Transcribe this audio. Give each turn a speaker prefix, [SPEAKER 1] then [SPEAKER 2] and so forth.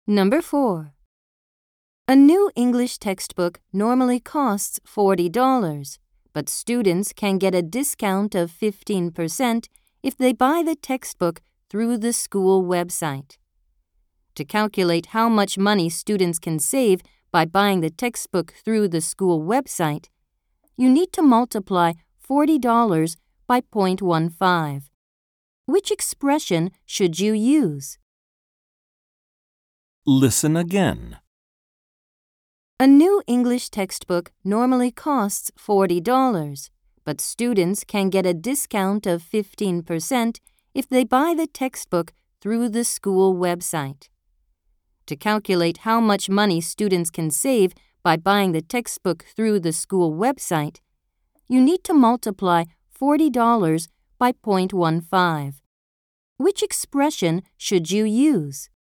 [SPEAKER 1] Number 4. A new English textbook normally costs $40, but students can get a discount of 15% if they buy the textbook through the school website. To calculate how much money students can save by buying the textbook through the school website, you need to multiply $40 by 0.15. Which expression should you use?
[SPEAKER 2] Listen again.
[SPEAKER 1] A new English textbook normally costs $40, but students can get a discount of 15% if they buy the textbook through the school website. To calculate how much money students can save by buying the textbook through the school website, you need to multiply $40 by 0.15. Which expression should you use?